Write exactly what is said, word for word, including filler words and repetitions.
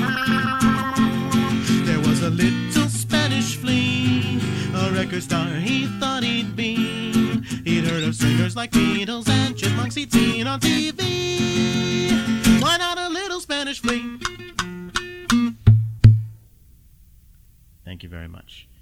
There was a little Spanish flea, a record star he thought he'd be. He'd heard of singers like Beatles and Chipmunks he'd seen on T V. Why not a little Spanish flea? Thank you very much.